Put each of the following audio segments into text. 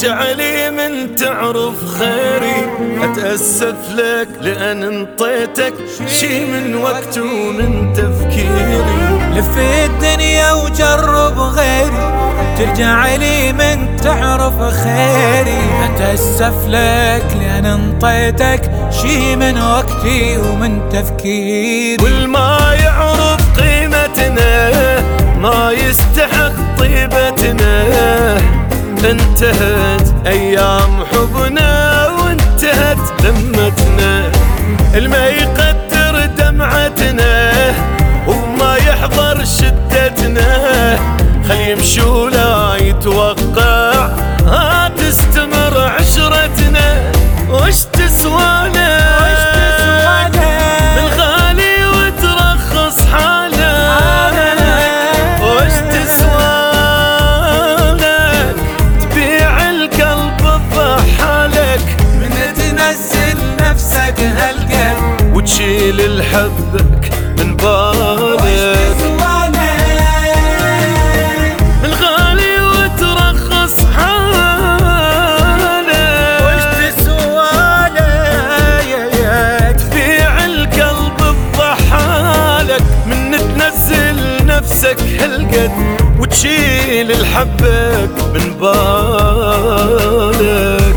ترجع لي من تعرف خيري. أتأسف لك لأن انطيتك شي من وقت ومن تفكيري. لف الدنيا وجرب غيري، ترجع لي من تعرف خيري. أتأسف لك لأن انطيتك شي من وقتي ومن تفكيري. والما يعرف قيمتنا ما يستحق طيبتنا. انتهت أيام حبنا وانتهت ذمتنا. الما يقدر دمعتنا وما يحضر شدتنا. خلي يمشي ولا يتوقع تستمر عشرتنا. وش تسوانا من غالي وترخص حالك. وش تسوالك تبيع القلب بضحالك. من تنزل نفسك هالقلب وتشيل الحبك من بالك. من غالي وترخص حالك. وش تسوالك تبيع القلب بضحالك. من تنزل نفسك هالقد وتشيل الحبك من بالك.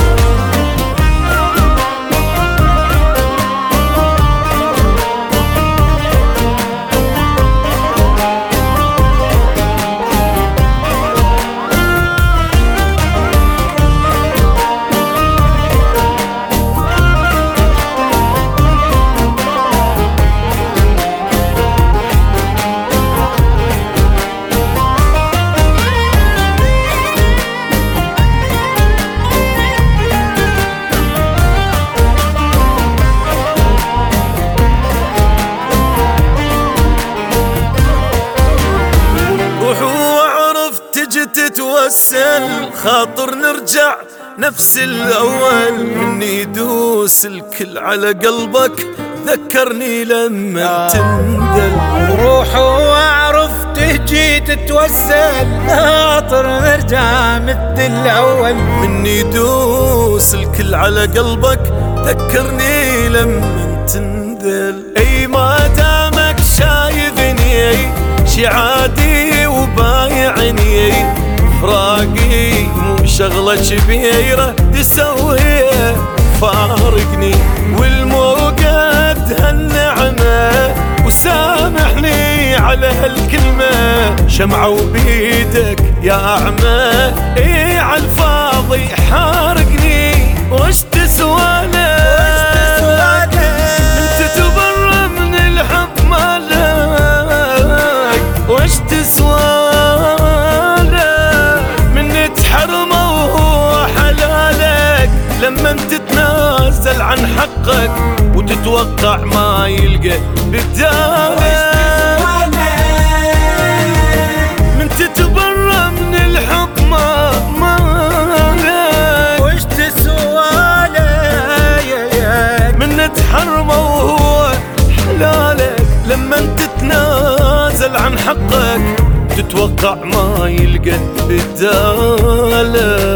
تتوسل خاطر نرجع نفس الأول. مني يدوس الكل على قلبك ذكرني لما تندل. روح واعرف تجي تتوسل خاطر نرجع مثل الأول. مني يدوس الكل على قلبك ذكرني لما تنذل. اي ما دامك شايفني شي عادي وبايعني. فراقي مو شغلة كبيرة تسويها فارقني. والموقد هالنعمة وسامحني على هالكلمة. شمعة وبيدك يا أعمى اي عالفاضي حارقني. وش تسوالك انت تبرى من الحب مالك. وش تسوالك من تحرمه وهو حلالك. لما تتنازل عن حقك وتتوقع ما يلقى بدالك. من تتبرى من الحب مالك. وش تسوالك من تحرمه وهو حلالك. لما تتنازل عن حقك تتوقع ما يلقى بدالك.